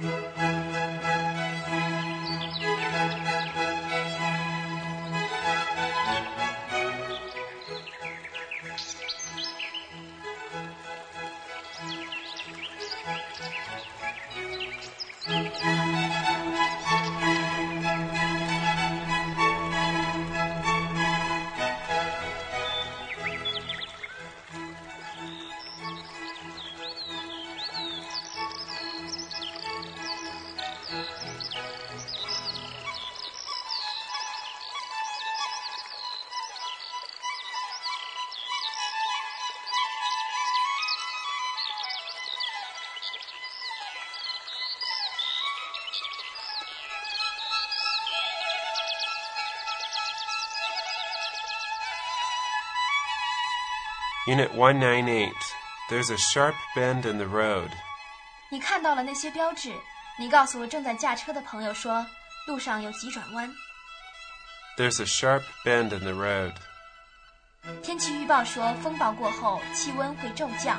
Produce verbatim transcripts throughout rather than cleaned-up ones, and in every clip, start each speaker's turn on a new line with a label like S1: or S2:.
S1: Unit one ninety-eight. There's a sharp bend in the road.
S2: 你看到了那些标志，你告诉正在驾车的朋友说，路上有急转弯。
S1: There's a sharp bend in the road.
S2: 天气预报说，风暴过后气温会骤降。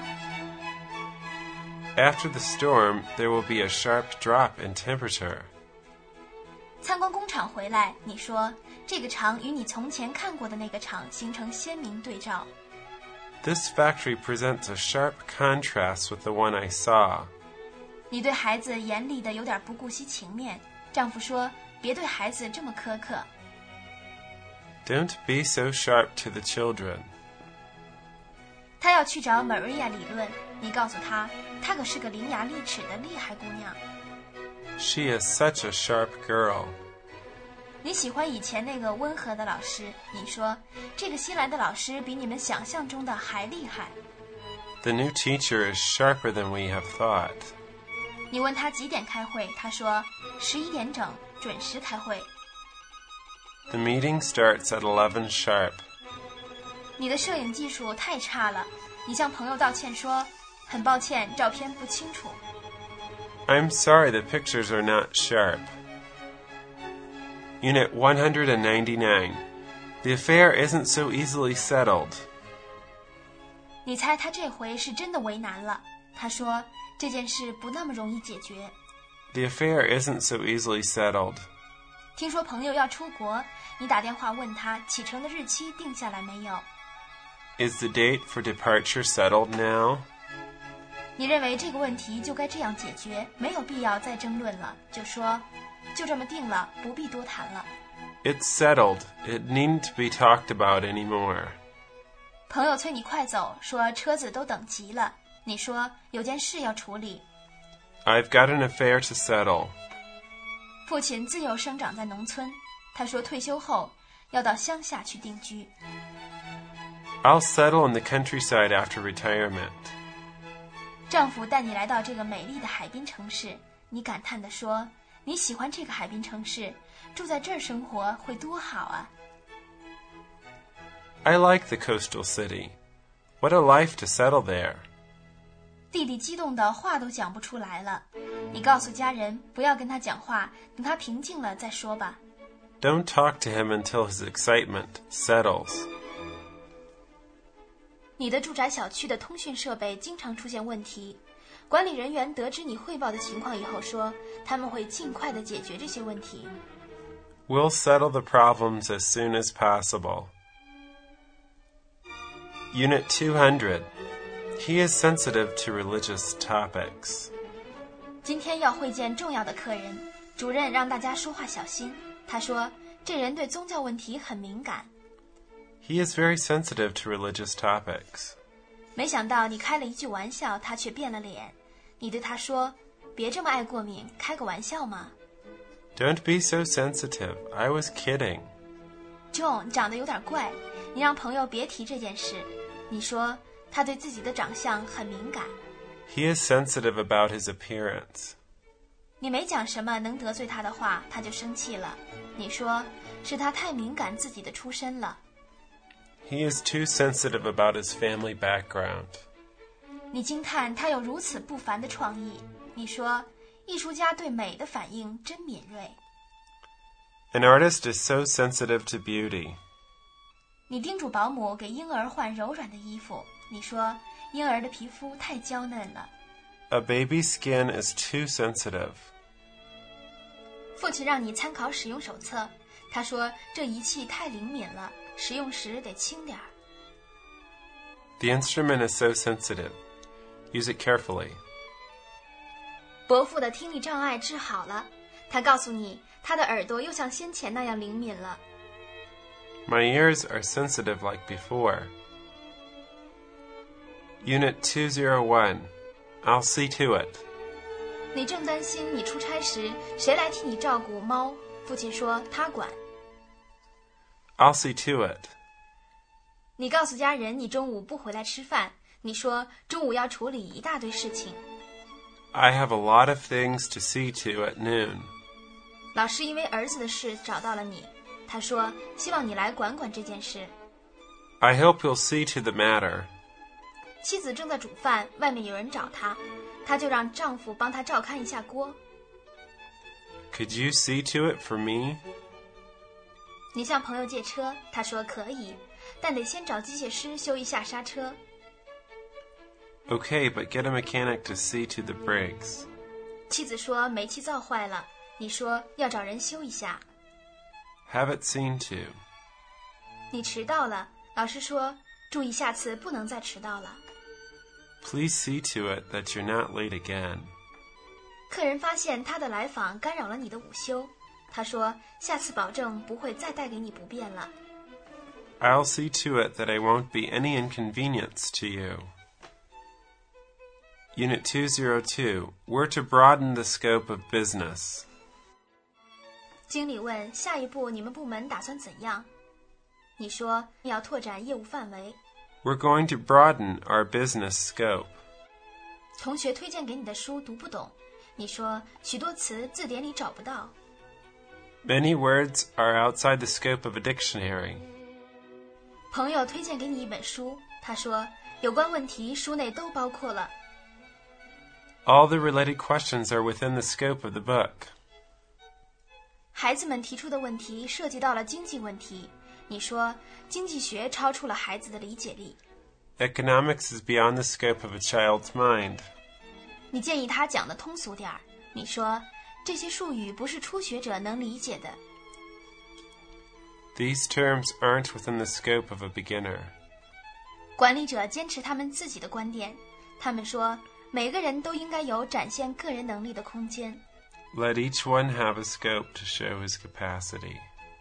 S1: After the storm, there will be a sharp drop in temperature.
S2: 参观工厂回来，你说这个厂与你从前看过的那个厂形成鲜明对照。
S1: This factory presents a sharp contrast with the one I saw.
S2: 你对孩子严厉的有点不顾惜情面，丈夫说，别对孩子这么苛刻。
S1: Don't be so sharp to the children.
S2: 他要去找 Maria 理论，你告诉他，她可是个伶牙俐齿的厉害姑娘。
S1: She is such a sharp girl.
S2: 你喜欢以前那个温和的老师，你说，这个新来的老师比你们想象中的还厉害。
S1: The new teacher is sharper than we have thought.
S2: 你问他几点开会，他说十一点整，准时开会。
S1: The meeting starts at eleven sharp.
S2: 你的摄影技术太差了，你向朋友道歉说，很抱歉，照片不清楚。
S1: I'm sorry the pictures are not sharp. Unit one ninety-nine. The affair isn't so easily settled.
S2: 你猜他这回是真的为难了，他说，这件事不那么容易解决。
S1: The affair isn't so easily settled.
S2: 听说朋友要出国，你打电话问他启程的日期定下来没有。
S1: Is the date for departure settled now?
S2: 你认为这个问题就该这样解决，没有必要再争论了，就说，就这么定了，不必多谈了。
S1: It's settled. It needn't be talked about anymore.
S2: 朋友催你快走，说车子都等急了。你说有件事要处理。
S1: I've got an affair to settle.
S2: 父亲自幼生长在农村，他说退休后要到乡下去定居。
S1: I'll settle in the countryside after retirement.
S2: 丈夫带你来到这个美丽的海滨城市，你感叹地说，你喜欢这个海滨城市，住在这儿生活会多好啊。
S1: I like the coastal city. What a life to settle there.
S2: 弟弟激动的话都讲不出来了，你告诉家人不要跟他讲话，等他平静了再说吧。
S1: Don't talk to him until his excitement settles.
S2: 你的住宅小区的通讯设备经常出现问题，管理人员得知你汇报的情况以后说，他们会尽快地解决这些问题。
S1: We'll settle the problems as soon as possible. Unit two hundred. He is sensitive to religious topics.
S2: 今天要会见重要的客人，主任让大家说话小心。他说，这人对宗教问题很敏感。
S1: He is very sensitive to religious topics.
S2: 没想到你开了一句玩笑，他却变了脸。你对他说，别这么爱过敏，开个玩笑嘛。
S1: Don't be so sensitive. I was kidding.
S2: John 长得有点怪，你让朋友别提这件事。你说他对自己的长相很敏感。
S1: He is sensitive about his appearance.
S2: 你没讲什么能得罪他的话，他就生气了。你说是他太敏感自己的出身了。
S1: He is too sensitive about his family background.
S2: 你惊叹他有如此不凡的创意。你说艺术家对美的反应真敏锐。
S1: An artist is so sensitive to beauty.
S2: 你叮嘱保姆给婴儿换柔软的衣服。你说婴儿的皮肤太娇嫩了。
S1: A baby's skin is too sensitive.
S2: 父亲让你参考使用手册，他说这仪器太灵敏了，使用时得轻点儿。
S1: The instrument is so sensitive. Use it carefully.
S2: 伯父的听力障碍治好了，他告诉你，他的耳朵又像先前那样灵敏了。
S1: My ears are sensitive like before. Unit two oh one. I'll see to it.
S2: 你正担心你出差时谁来替你照顾猫，父亲说他管。
S1: I'll see to it.
S2: 你告诉家人你中午不回来吃饭，你说中午要处理一大堆事情。
S1: I have a lot of things to see to at noon.
S2: 老师因为儿子的事找到了你，他说希望你来管管这件事。
S1: I hope you'll see to the matter.
S2: 妻子正在煮饭，外面有人找她，她就让丈夫帮她照看一下锅。
S1: Could you see to it for me?
S2: 你向朋友借车，他说可以，但得先找机械师修一下刹车。
S1: Okay, but get a mechanic to see to the brakes.
S2: 妻子说煤气灶坏了，你说要找人修一下。
S1: Have it seen to.
S2: 你迟到了，老师说注意下次不能再迟到了。
S1: Please see to it that you're not late again.
S2: 客人发现他的来访干扰了你的午休，他说下次保证不会再带给你不便了。
S1: I'll see to it that I won't be any inconvenience to you. Unit two oh two. We're to broaden the scope of business.
S2: 经理问下一步你们部门打算怎样？你说要拓展业务范围。
S1: We're going to broaden our business scope.
S2: 同学推荐给你的书读不懂，你说许多词字典里找不到。
S1: Many words are outside the scope of a dictionary.
S2: 朋友推荐给你一本书，他说有关问题书内都包括了。
S1: All the related questions are within the scope of the book.
S2: 孩子们提出的问题涉及到了经济问题，你说经济学超出了孩子的理解力。
S1: Economics is beyond the scope of a child's mind.
S2: 你建议他讲得通俗点儿，你说这些术语不是初学者能理解的。
S1: These terms aren't within the scope of a beginner.
S2: 管理者坚持他们自己的观点，他们说每个人都应该有展现个人能力的空间。
S1: Let each one have a scope to show his capacity.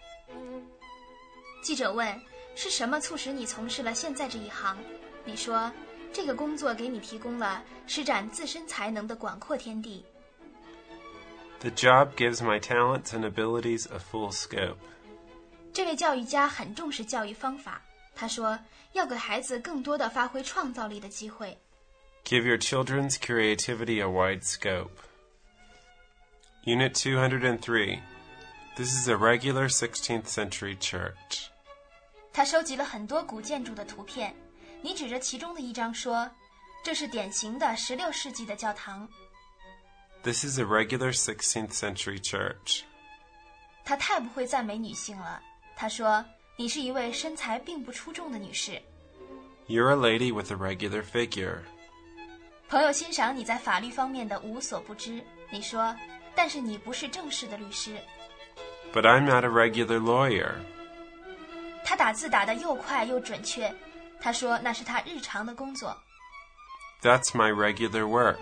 S2: 记者问，是什么促使你从事了现在这一行？你说，这个工作给你提供了施展自身才能的广阔天地。
S1: The job gives my talents and abilities a full scope.
S2: 这位教育家很重视教育方法，他说，要给孩子更多的发挥创造力的机会。
S1: Give your children's creativity a wide scope. Unit two oh three. This is a regular sixteenth century church.
S2: 他收集了很多古建筑的图片，你指着其中的一张说，这是典型的十六世纪的教堂。
S1: This is a regular sixteenth century church.
S2: 他太不会赞美女性了，他说，你是一位身材并不出众的女士。
S1: You're a lady with a regular figure.
S2: 朋友欣赏你在法律方面的无所不知，你说，但是你不是正式的律师。
S1: But I'm not a regular lawyer.
S2: 他打字打得又快又准确，他说那是他日常的工作。
S1: That's my regular work.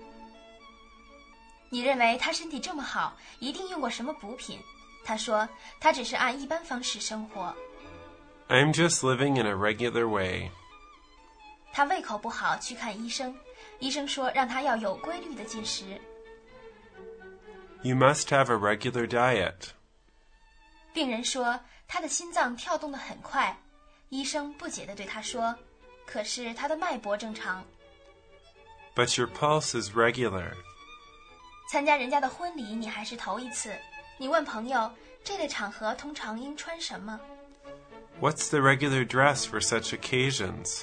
S2: 你认为他身体这么好，一定用过什么补品？他说他只是按一般方式生活。
S1: I'm just living in a regular way.
S2: 他胃口不好，去看医生，医生说让他要有规律的进食。
S1: You must have a regular diet.
S2: 病人说他的心脏跳动得很快，医生不解地对他说，可是他的脉搏正常。
S1: But your pulse is regular.
S2: 参加人家的婚礼你还是头一次，你问朋友，这类场合通常应穿什么？
S1: What's the regular dress for such occasions?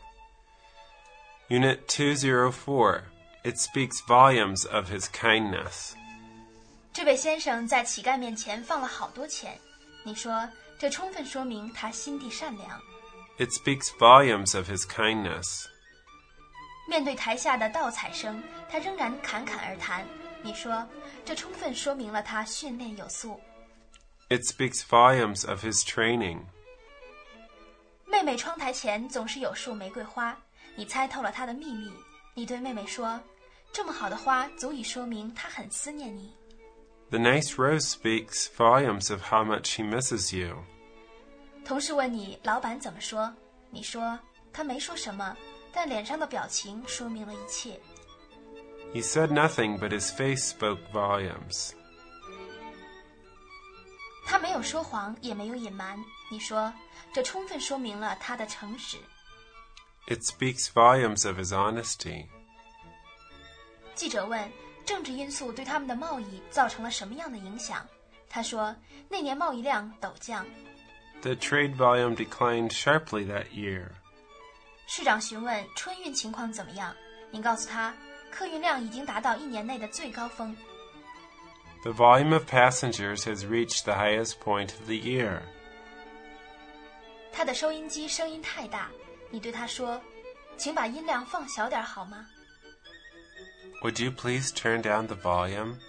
S1: Unit two oh four. It speaks volumes of his kindness.
S2: 这位先生在乞丐面前放了好多钱，你说这充分说明他心地善良。
S1: It speaks volumes of his kindness.
S2: 面对台下的倒彩声，他仍然侃侃而谈。你说，这充分说明了他训练有素。
S1: It speaks volumes of his training.
S2: 妹妹窗台前总是有束玫瑰花，你猜透了她的秘密。你对妹妹说，这么好的花足以说明她很思念你。
S1: The nice rose speaks volumes of how much he misses you.
S2: 同事问你老板怎么说，你说他没说什么，但脸上的表情说明了一切。
S1: He said nothing, but his face spoke volumes.
S2: 他没有说谎，也没有隐瞒。你说，这充分说明了他的诚实。
S1: It speaks volumes of his honesty.
S2: 记者问，政治因素对他们的贸易造成了什么样的影响？他说，那年贸易量陡降。
S1: The trade volume declined sharply that year.
S2: 市长询问春运情况怎么样，你告诉他，客运量已经达到一年内的最高峰。
S1: The volume of passengers has reached the highest point of the year.
S2: 他的收音机声音太大，你对他说，请把音量放小点好吗？
S1: Would you please turn down the volume?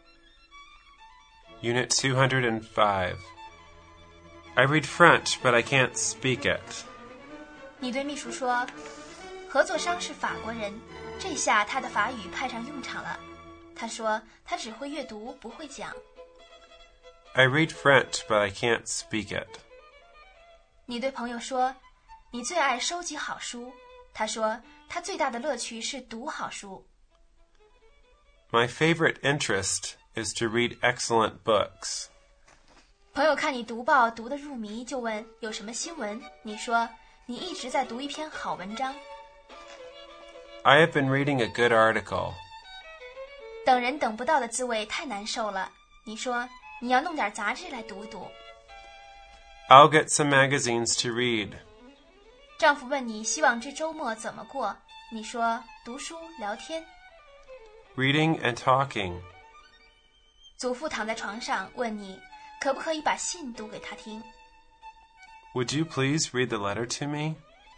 S1: Unit two hundred five. I read French, but I can't speak it.
S2: 你对秘书说，合作商是法国人，这下他的法语派上用场了。他说，他只会阅读，不会讲。
S1: I read French, but I can't speak it.
S2: 你对朋友说，你最爱收集好书。他说，他最大的乐趣是读好书。
S1: My favorite interest is to read excellent books.
S2: 朋友看你读报读得入迷，就问有什么新闻。你说，你一直在读一篇好文章。
S1: I have been reading a good article.
S2: 等人等不到的滋味太难受了。你说，你要弄点杂志来读一读。
S1: I'll get some magazines to read.
S2: 丈夫问你希望这周末怎么过，你说读书聊天。
S1: Reading and talking.
S2: 祖父躺在床上问你，可不可以把信读给他听？
S1: Would you please read the letter to me?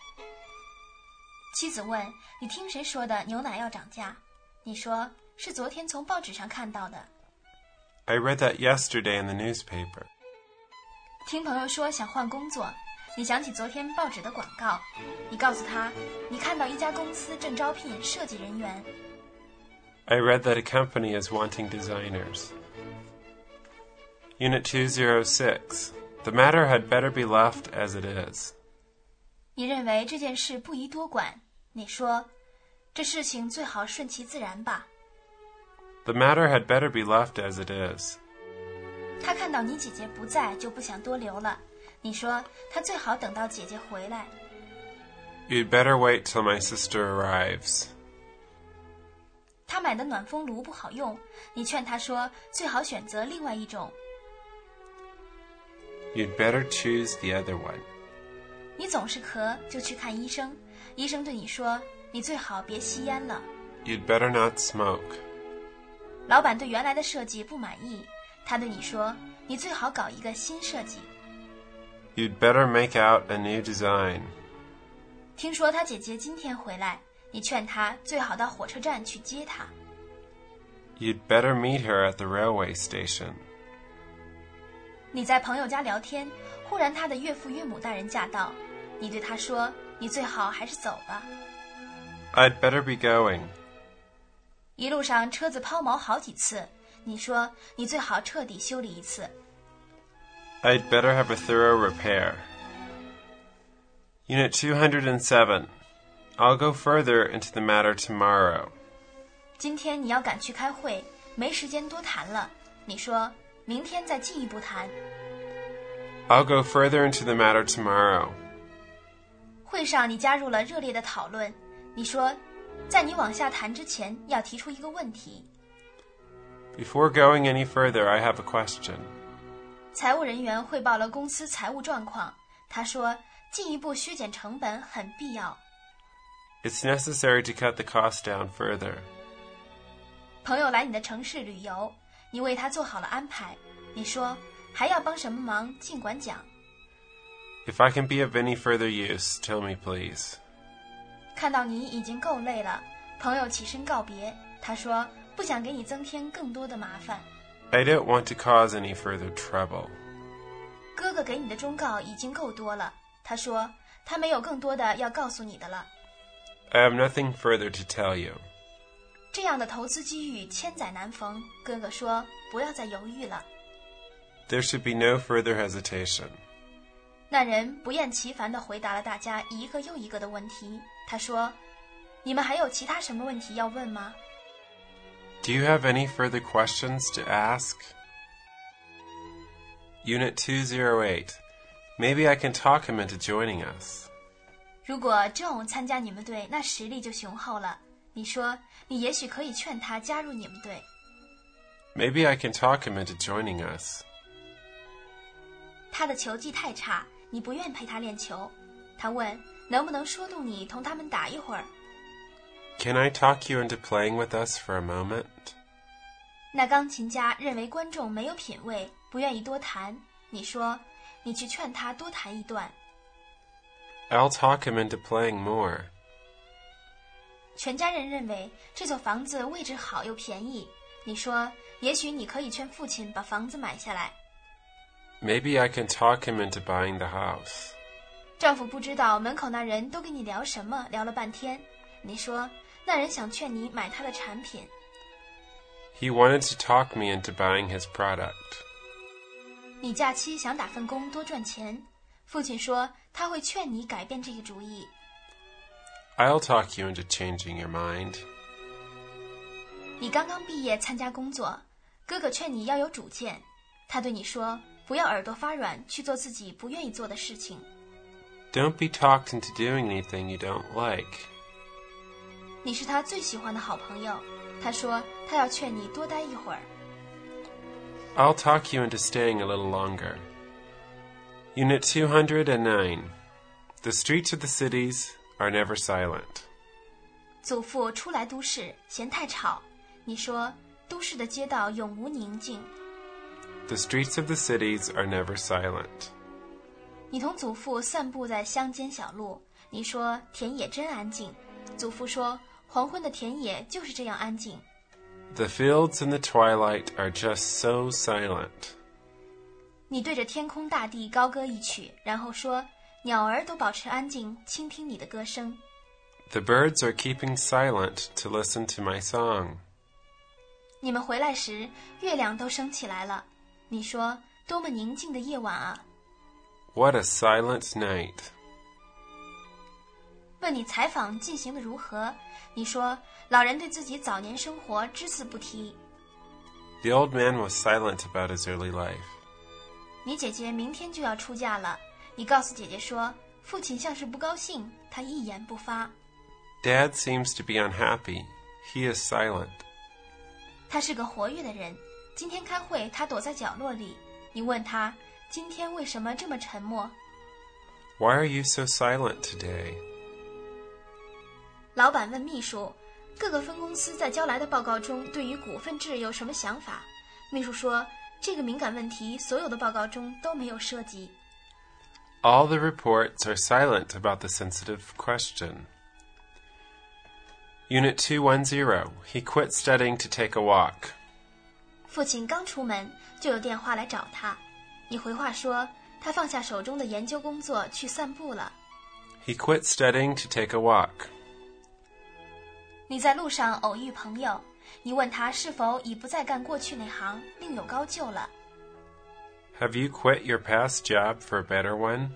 S2: 妻子问，你听谁说的牛奶要涨价？你说，是昨天从报纸上看到的。
S1: I read that yesterday in the newspaper.
S2: 听朋友说想换工作，你想起昨天报纸的广告，你告诉他，你看到一家公司正招聘设计人员。
S1: I read that a company is wanting designers. Unit two oh six. The matter had better be left as it is.
S2: 你认为这件事不宜多管，你说，这事情最好顺其自然吧。
S1: The matter had better be left as it is.
S2: 他看到你姐姐不在，就不想多留了。你说，他最好等到姐姐回来。
S1: You'd better wait till my sister arrives.
S2: 他买的暖风炉不好用，你劝他说，最好选择另外一种。
S1: You'd better choose the other one.
S2: 你总是咳，就去看医生。医生对你说，你最好别吸烟了。
S1: You'd better not smoke.
S2: 老板对原来的设计不满意，他对你说，你最好搞一个新设计。
S1: You'd better make out a new design.
S2: 听说他姐姐今天回来，你劝他最好到火车站去接她。
S1: You'd better meet her at the railway station.
S2: 你在朋友家聊天，忽然他的岳父岳母大人驾到，你对他说，你最好还是走吧。
S1: I'd better be going.
S2: 一路上车子抛锚好几次，你说，你最好彻底修理一次。
S1: I'd better have a thorough repair. Unit two oh seven. I'll go further into the matter tomorrow.
S2: 今天你要赶去开会，没时间多谈了。你说，明天再进一步谈。
S1: I'll go further into the matter tomorrow.
S2: 会上你加入了热烈的讨论。你说，在你往下谈之前，要提出一个问题。
S1: Before going any further, I have a question.
S2: 财务人员汇报了公司财务状况，他说，进一步削减成本很必要。
S1: It's necessary to cut the cost down further.
S2: 朋友来你的城市旅游，你为他做好了安排。你说，还要帮什么忙，尽管讲。
S1: If I can be of any further use, tell me please.
S2: 看到你已经够累了，朋友起身告别，他说不想给你增添更多的麻烦。
S1: I don't want to cause any further trouble.
S2: 哥哥给你的忠告已经够多了，他说他没有更多的要告诉你的了。
S1: I have nothing further to tell you.
S2: 这样的投资机遇千载难逢，哥哥说不要再犹豫了。
S1: There should be no further hesitation.
S2: 那人不厌其烦地回答了大家一个又一个的问题。他说，你们还有其他什么问题要问吗？
S1: Do you have any further questions to ask? Unit two oh eight. Maybe I can talk him into joining us.
S2: 如果 John 参加你们队，那实力就雄厚了。你说，你也许可以劝他加入你们队。
S1: Maybe I can talk him into joining us.
S2: 他的球技太差，你不愿陪他练球。他问，能不能说动你同他们打一会儿？
S1: Can I talk you into playing with us for a moment?
S2: 那钢琴家认为观众没有品味，不愿意多弹。你说，你去劝他多弹一段。
S1: I'll talk him into playing more.
S2: 全家人认为这所房子位置好又便宜。你说，也许你可以劝父亲把房子买下来。
S1: Maybe I can talk him into buying the house.
S2: 丈夫不知道门口那人都跟你聊什么，聊了半天。你说，那人想劝你买他的产品。
S1: He wanted to talk me into buying his product.
S2: 你假期想打份工多赚钱，父亲说他会劝你改变这个主意。
S1: I'll talk you into changing your mind.
S2: 你刚刚毕业参加工作，哥哥劝你要有主见。他对你说，不要耳朵发软去做自己不愿意做的事情。
S1: Don't be talked into doing anything you don't like.
S2: 你是他最喜欢的好朋友，他说他要劝你多待一会儿。
S1: I'll talk you into staying a little longer. Unit two oh nine. The streets of the cities are never silent.
S2: 祖父初来都市，嫌太吵。你说，都市的街道永无宁静。
S1: The streets of the cities are never silent.
S2: 你同祖父散步在乡间小路，你说田野真安静。祖父说，黄昏的田野就是这样安静。
S1: The fields in the twilight are just so silent.
S2: 你对着天空大地高歌一曲，然后说，鸟儿都保持安静，倾听你的歌声。
S1: The birds are keeping silent to listen to my song.
S2: 你们回来时，月亮都升起来了。你说，多么宁静的夜晚啊！
S1: What a silent night.
S2: 问你采访进行的如何？你说，老人对自己早年生活只字不提。
S1: The old man was silent about his early life.
S2: 你姐姐明天就要出嫁了，你告诉姐姐说，父亲像是不高兴，他一言不发。
S1: Dad seems to be unhappy. He is silent.
S2: 他是个活跃的人，今天开会他躲在角落里。你问他，今天为什么这么沉默？
S1: Why are you so silent today?
S2: 老板问秘书，各个分公司在交来的报告中对于股份制有什么想法？秘书说，这个敏感问题所有的报告中都没有涉及。
S1: All the reports are silent about the sensitive question. Unit two ten. He quit studying to take a walk.
S2: 父亲刚出门就有电话来找他。你回话说，他放下手中的研究工作去散步了。
S1: He quit studying to take a walk.
S2: 你在路上偶遇朋友，你问他是否已不再干过去那行，另有高就了。
S1: Have you quit your past job for a better one?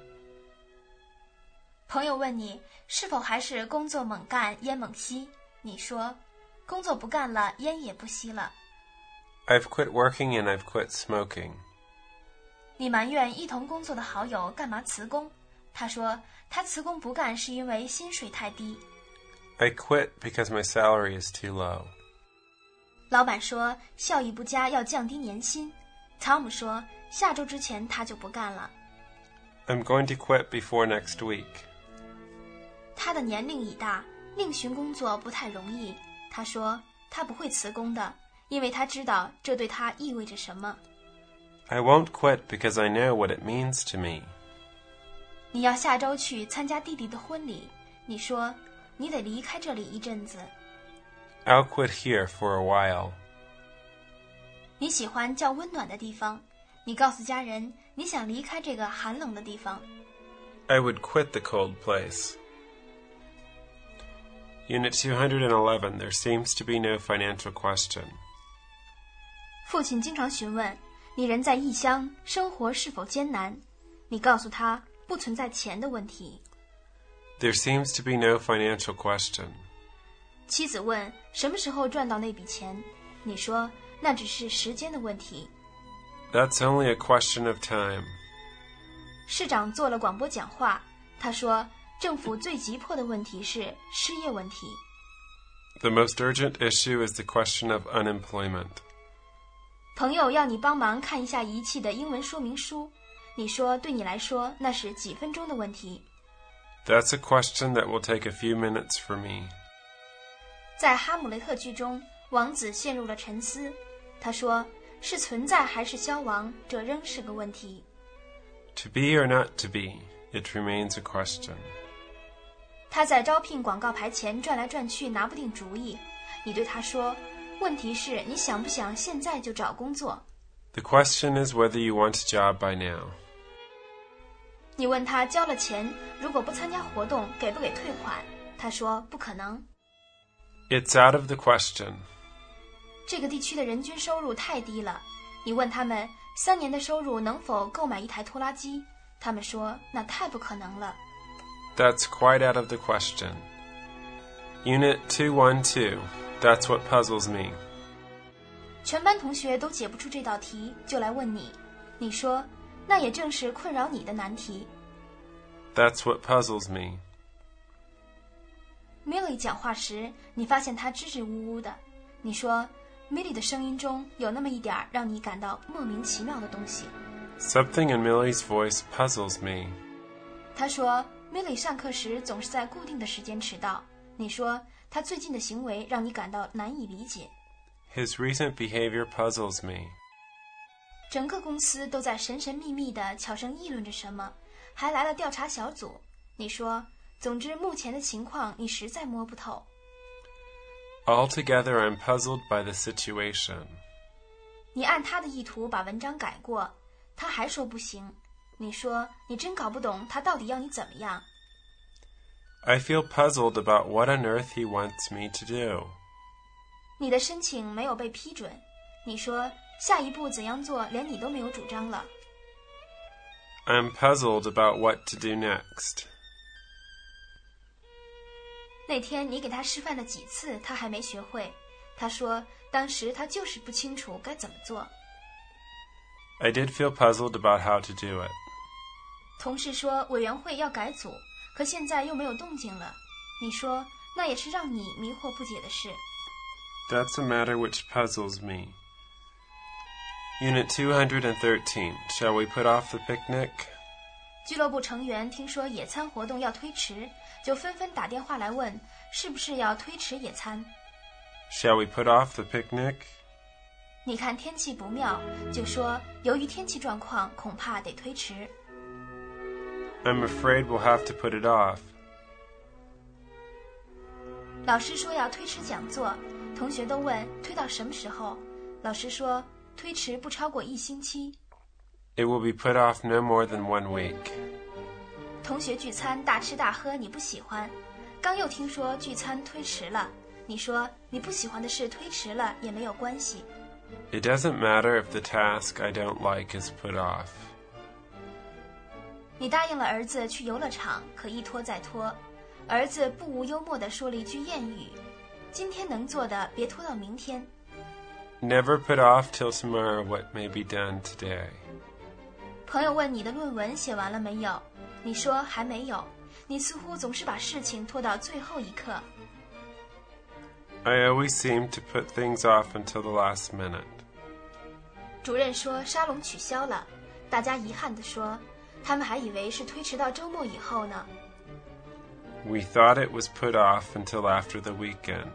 S2: 朋友问你是否还是工作猛干烟猛吸，你说工作不干了，烟也不吸了。
S1: I've quit working and I've quit smoking.
S2: 你埋怨一同工作的好友干嘛辞工，他说他辞工不干是因为薪水太低。
S1: I quit because my salary is too low.
S2: 老板说效益不佳要降低年薪，汤姆说下周之前他就不干了。
S1: I'm going to quit before next week.
S2: 他的年龄已大，另寻工作不太容易。他说他不会辞工的，因为他知道这对他意味着什么。
S1: I won't quit because I know what it means to me.
S2: 你要下周去参加弟弟的婚礼，你说你得离开这里一阵子。
S1: I'll quit here for a while.
S2: 你喜欢较温暖的地方，你告诉家人你想离开这个寒冷的地方。
S1: I would quit the cold place. Unit two hundred eleven, there seems to be no financial question.
S2: 父亲经常询问你人在异乡，生活是否艰难，你告诉他不存在钱的问题。
S1: There seems to be no financial question.
S2: 妻子问什么时候赚到那笔钱，你说那只是时间的问题。
S1: That's only a question of time.
S2: 市长做了广播讲话，他说政府最急迫的问题是失业问题。
S1: The most urgent issue is the question of unemployment.
S2: 朋友要你帮忙看一下仪器的英文说明书，你说对你来说那是几分钟的问题。
S1: That's a question that will take a few minutes for me.
S2: 在哈姆雷特剧中，王子陷入了沉思，他说是存在还是消亡，这仍是个问题。
S1: To be or not to be, it remains a question.
S2: 他在招聘广告牌前转来转去，拿不定主意。你对他说，问题是你想不想现在就找工作？
S1: The question is whether you want a job by now.
S2: 你问他交了钱，如果不参加活动，给不给退款？他说不可能。
S1: It's out of the question.
S2: 这个地区的人均收入太低了。你问他们三年的收入能否购买一台拖拉机？他们说那太不可能了。
S1: That's quite out of the question. Unit two twelve, that's what puzzles me.
S2: 全班同学都解不出这道题，就来问你。你说那也正是困扰你的难题。
S1: That's what puzzles me.
S2: Millie 讲话时，你发现她支支吾吾的。你说 Millie 的声音中有那么一点让你感到莫名其妙的东西。
S1: Something in Millie's voice puzzles me.
S2: 他说 Millie 上课时总是在固定的时间迟到。你说他最近的行为让你感到难以理解。
S1: His recent behavior puzzles me.
S2: 整个公司都在神神秘秘地悄声议论着什么，还来了调查小组。你说总之目前的情况你实在摸不透。
S1: Altogether, I'm puzzled by the situation.
S2: 你按他的意图把文章改过，他还说不行。你说你真搞不懂他到底要你怎么样。
S1: I feel puzzled about what on earth he wants me to do.
S2: 你的申请没有被批准。你说下一步怎样做连你都没有主张了。
S1: I'm puzzled about what to do next.
S2: 那天你给他示范了几次，他还没学会。他说当时他就是不清楚该怎么做。
S1: I did feel puzzled about how to do it.
S2: 同事说委员会要改组，可现在又没有动静了。你说那也是让你迷惑不解的事。
S1: That's a matter which puzzles me. Unit two thirteen, shall we put off the picnic?
S2: 俱乐部成员听说野餐活动要推迟，就纷纷打电话来问是不是要推迟野餐。
S1: Shall we put off the picnic?
S2: 你看天气不妙，就说由于天气状况恐怕得推迟。
S1: I'm afraid we'll have to put it off.
S2: 老师说要推迟讲座，同学都问推到什么时候。老师说推迟不超过一星期。
S1: It will be put off no more than one week.
S2: 同学聚餐大吃大喝你不喜欢，刚又听说聚餐推迟了，你说你不喜欢的事推迟了也没有关系。
S1: It doesn't matter if the task I don't like is put off.
S2: 你答应了儿子去游乐场，可一拖再拖。儿子不无幽默地说了一句谚语：今天能做的别拖到明天。
S1: Never put off till tomorrow what may be done today.
S2: 朋友问你的论文写完了没有，你说还没有。你似乎总是把事情拖到最后一刻。
S1: I always seem to put things off until the last minute.
S2: 主任说沙龙取消了，大家遗憾地说，他们还以为是推迟到周末以后呢。
S1: We thought it was put off until after the weekend.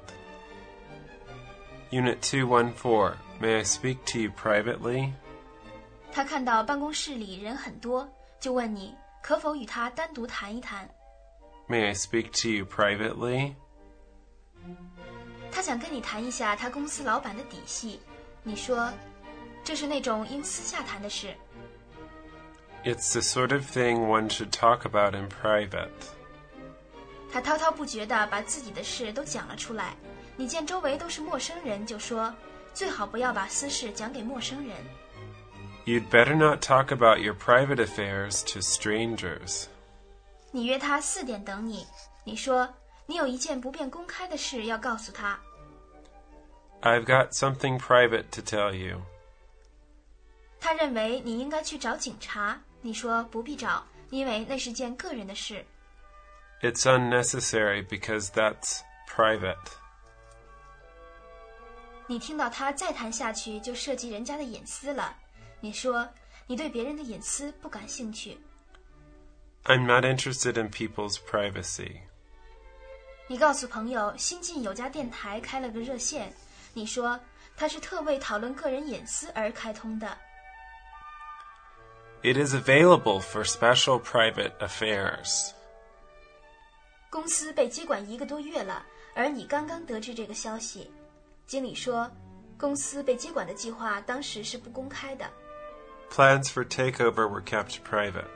S1: Unit two fourteen, may I speak to you privately?
S2: 他看到办公室里人很多，就问你可否与他单独谈一谈。
S1: May I speak to you privately?
S2: 他想跟你谈一下他公司老板的底细。你说，这是那种应私下谈的事。
S1: It's the sort of thing one should talk about in private.
S2: 他滔滔不绝地把自己的事都讲了出来。你见周围都是陌生人，就说最好不要把私事讲给陌生人。
S1: You'd better not talk about your private affairs to strangers.
S2: 你约他四点等你，你说你有一件不便公开的事要告诉他。
S1: I've got something private to tell you.
S2: 他认为你应该去找警察，你说不必找，因为那是件个人的事。
S1: It's unnecessary because that's private.
S2: 你听到他再谈下去就涉及人家的隐私了，你说你对别人的隐私不感兴趣。
S1: I'm not interested in people's privacy.
S2: 你告诉朋友新近有家电台开了个热线，你说它是特为讨论个人隐私而开通的。
S1: It is available for special private affairs.
S2: 公司被接管一个多月了，而你刚刚得知这个消息。经理说，公司被接管的计划当时是不公开的。
S1: Plans for takeover were kept private.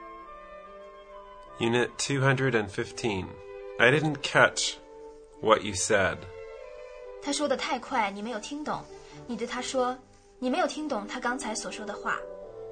S1: Unit two hundred fifteen. I didn't catch what you said.
S2: 他说得太快，你没有听懂。你对他说，你没有听懂他刚才所说的话。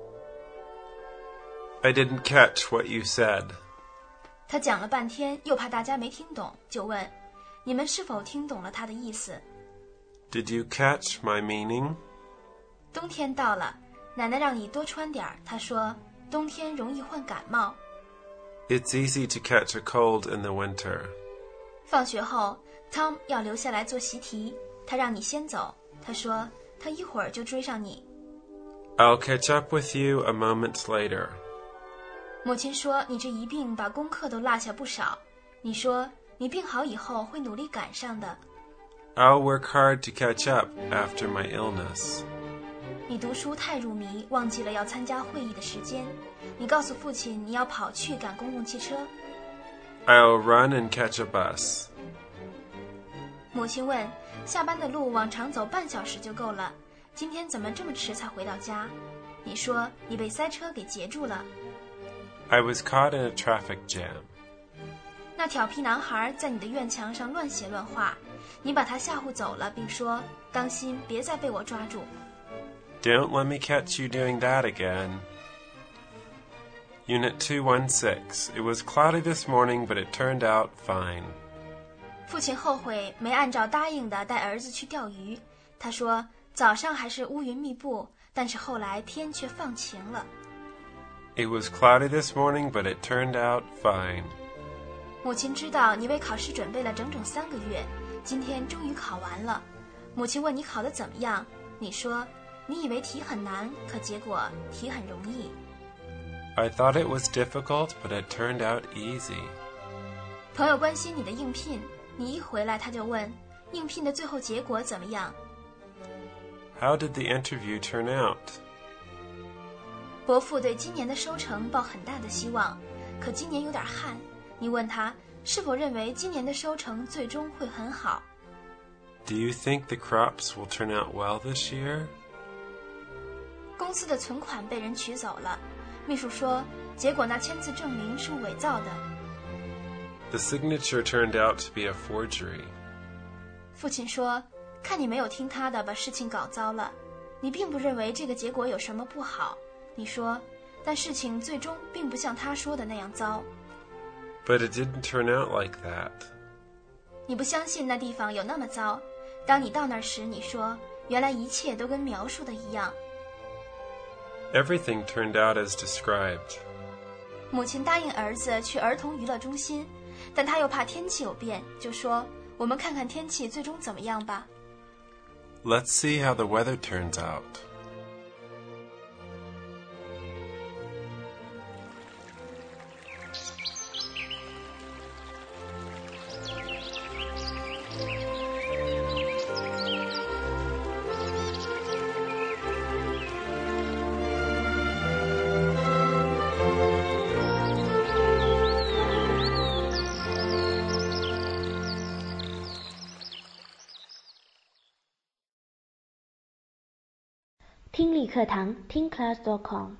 S1: I didn't catch what you said.
S2: 他讲了半天，又怕大家没听懂，就问，你们是否听懂了他的意思？
S1: Did you catch my meaning?
S2: 冬天到了，奶奶让你多穿点儿。她说，冬天容易患感冒。
S1: It's easy to catch a cold in the winter.
S2: 放学后 ，Tom 要留下来做习题，他让你先走。他说，他一会儿就追上你。
S1: I'll catch up with you a moment later.
S2: 母亲说，你这一病把功课都落下不少。你说，你病好以后会努力赶上的。
S1: I'll work hard to catch up after my illness.
S2: 你读书太入迷，忘记了要参加会议的时间。你告诉父亲你要跑去赶公共汽车。
S1: I'll run and catch a bus.
S2: 母亲问，下班的路往常走半小时就够了，今天怎么这么迟才回到家？你说你被塞车给截住了。
S1: I was caught in a traffic jam.
S2: 那调皮男孩在你的院墙上乱写乱画，你把他吓唬走了，并说，当心别再被我抓住。
S1: Don't let me catch you doing that again. Unit two sixteen. It was cloudy this morning, but it turned out fine.
S2: 父亲后悔没按照答应的带儿子去钓鱼。他说，早上还是乌云密布，但是后来天却放晴了。
S1: It was cloudy this morning, but it turned out fine.
S2: 母亲知道你为考试准备了整整三个月，今天终于考完了。母亲问你考得怎么样，你说，你以为题很难，可结果题很容易。
S1: I thought it was difficult, but it turned out easy.
S2: 朋友关心你的应聘，你一回来他就问，应聘的最后结果怎么样？
S1: How did the interview turn out?
S2: 伯父对今年的收成抱很大的希望，可今年有点旱。你问他是否认为今年的收成最终会很好。
S1: Do you think the crops will turn out well this year?
S2: 公司的存款被人取走了，秘书说，结果那签字证明是伪造的。
S1: The signature turned out to be a forgery.
S2: 父亲说，看你没有听他的，把事情搞糟了。你并不认为这个结果有什么不好。你说，但事情最终并不像他说的那样糟。
S1: But it didn't turn out like that.
S2: 你不相信那地方有那么糟。当你到那儿时，你说，原来一切都跟描述的一样。
S1: Everything turned out as described.
S2: 母亲答应儿子去儿童娱乐中心，但他又怕天气有变，就说，我们看看天气最终怎么样吧。
S1: Let's see how the weather turns out.
S3: 听力课堂听 class dot com